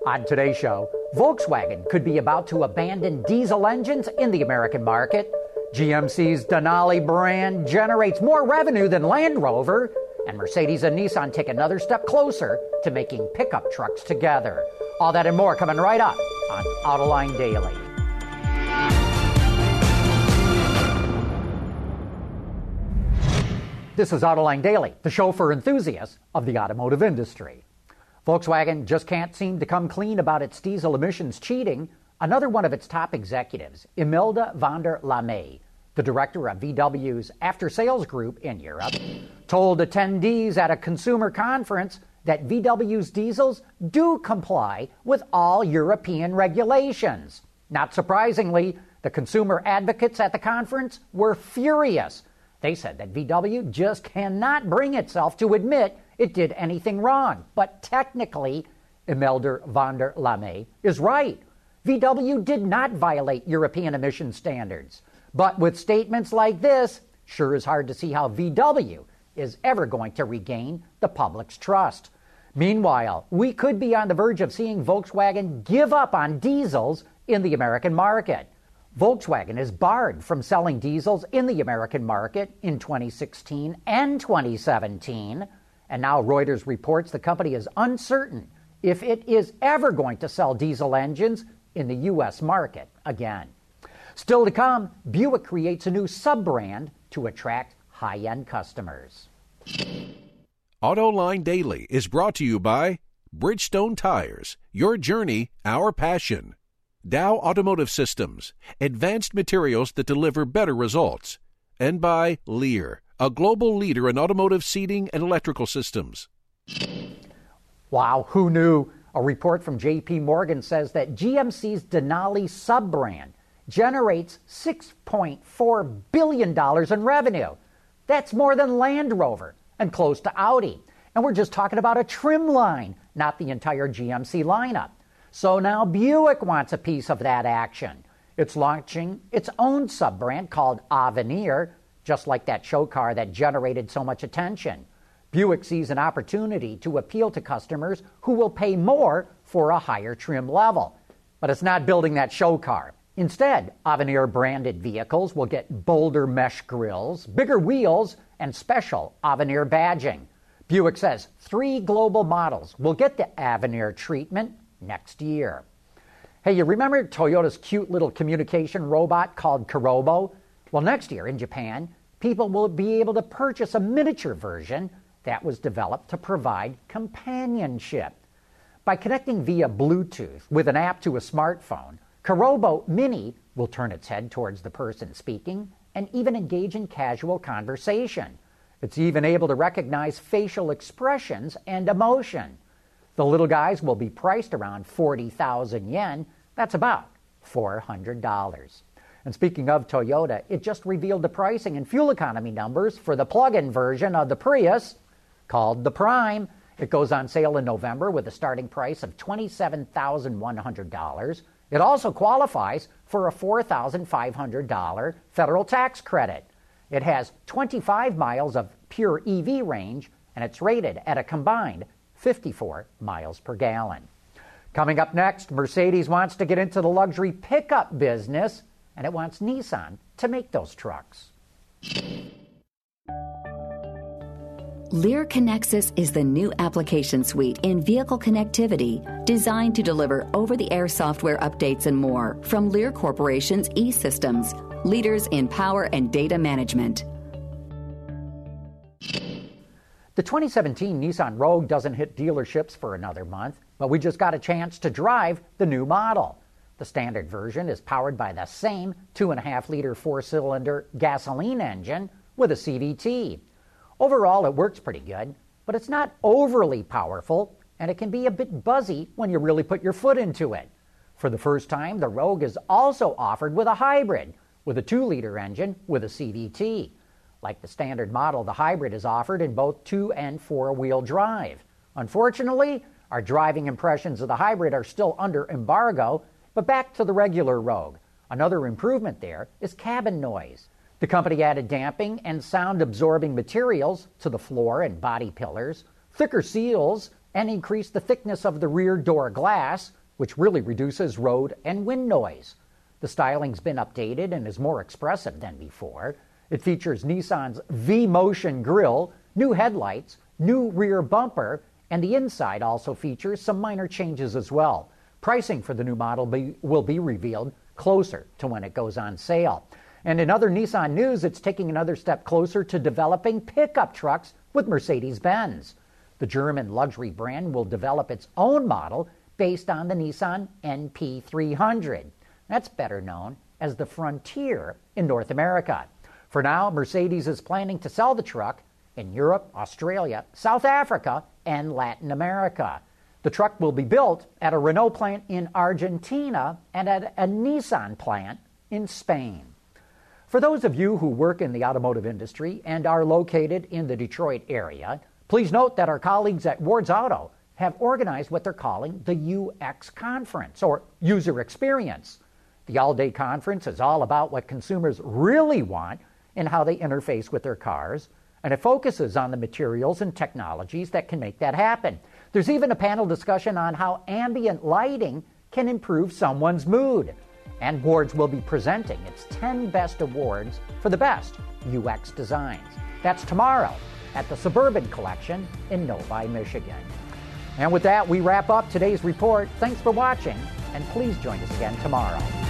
On today's show, Volkswagen could be about to abandon diesel engines in the American market. GMC's Denali brand generates more revenue than Land Rover. And Mercedes and Nissan take another step closer to making pickup trucks together. All that and more coming right up on Autoline Daily. This is Autoline Daily, the show for enthusiasts of the automotive industry. Volkswagen just can't seem to come clean about its diesel emissions cheating. Another one of its top executives, Imelda van der Lamé, the director of VW's after-sales group in Europe, told attendees at a consumer conference that VW's diesels do comply with all European regulations. Not surprisingly, the consumer advocates at the conference were furious. They said that VW just cannot bring itself to admit it did anything wrong. But technically, Imelda van der Lamé is right. VW did not violate European emission standards. But with statements like this, sure is hard to see how VW is ever going to regain the public's trust. Meanwhile, we could be on the verge of seeing Volkswagen give up on diesels in the American market. Volkswagen is barred from selling diesels in the American market in 2016 and 2017. And now Reuters reports the company is uncertain if it is ever going to sell diesel engines in the U.S. market again. Still to come, Buick creates a new sub-brand to attract high-end customers. Autoline Daily is brought to you by Bridgestone Tires, your journey, our passion. Dow Automotive Systems, advanced materials that deliver better results. And by Lear, a global leader in automotive seating and electrical systems. Wow, who knew? A report from J.P. Morgan says that GMC's Denali sub-brand generates $6.4 billion in revenue. That's more than Land Rover and close to Audi. And we're just talking about a trim line, not the entire GMC lineup. So now Buick wants a piece of that action. It's launching its own sub-brand called Avenir, just like that show car that generated so much attention. Buick sees an opportunity to appeal to customers who will pay more for a higher trim level. But it's not building that show car. Instead, Avenir-branded vehicles will get bolder mesh grills, bigger wheels, and special Avenir badging. Buick says 3 global models will get the Avenir treatment next year. Hey, you remember Toyota's cute little communication robot called Karobo? Well, next year in Japan, people will be able to purchase a miniature version that was developed to provide companionship. By connecting via Bluetooth with an app to a smartphone, Karobo Mini will turn its head towards the person speaking and even engage in casual conversation. It's even able to recognize facial expressions and emotion. The little guys will be priced around 40,000 yen. That's about $400. And speaking of Toyota, it just revealed the pricing and fuel economy numbers for the plug-in version of the Prius, called the Prime. It goes on sale in November with a starting price of $27,100. It also qualifies for a $4,500 federal tax credit. It has 25 miles of pure EV range, and it's rated at a combined 54 miles per gallon. Coming up next, Mercedes wants to get into the luxury pickup business, and it wants Nissan to make those trucks. Lear Connexus is the new application suite in vehicle connectivity designed to deliver over-the-air software updates and more from Lear Corporation's E-Systems, leaders in power and data management. The 2017 Nissan Rogue doesn't hit dealerships for another month, but we just got a chance to drive the new model. The standard version is powered by the same 2.5-liter 4-cylinder gasoline engine with a CVT. Overall, it works pretty good, but it's not overly powerful, and it can be a bit buzzy when you really put your foot into it. For the first time, the Rogue is also offered with a hybrid, with a 2-liter engine with a CVT. Like the standard model, the hybrid is offered in both 2- and 4-wheel drive. Unfortunately, our driving impressions of the hybrid are still under embargo, but back to the regular Rogue. Another improvement there is cabin noise. The company added damping and sound-absorbing materials to the floor and body pillars, thicker seals, and increase the thickness of the rear door glass, which really reduces road and wind noise. The styling's been updated and is more expressive than before. It features Nissan's V-Motion grille, new headlights, new rear bumper, and the inside also features some minor changes as well. Pricing for the new model will be revealed closer to when it goes on sale. And in other Nissan news, it's taking another step closer to developing pickup trucks with Mercedes-Benz. The German luxury brand will develop its own model based on the Nissan NP300. That's better known as the Frontier in North America. For now, Mercedes is planning to sell the truck in Europe, Australia, South Africa, and Latin America. The truck will be built at a Renault plant in Argentina and at a Nissan plant in Spain. For those of you who work in the automotive industry and are located in the Detroit area, please note that our colleagues at Ward's Auto have organized what they're calling the UX Conference, or User Experience. The all-day conference is all about what consumers really want and how they interface with their cars, and it focuses on the materials and technologies that can make that happen. There's even a panel discussion on how ambient lighting can improve someone's mood. And Ward's will be presenting its 10 best awards for the best UX designs. That's tomorrow at the Suburban Collection in Novi, Michigan. And with that, we wrap up today's report. Thanks for watching, and please join us again tomorrow.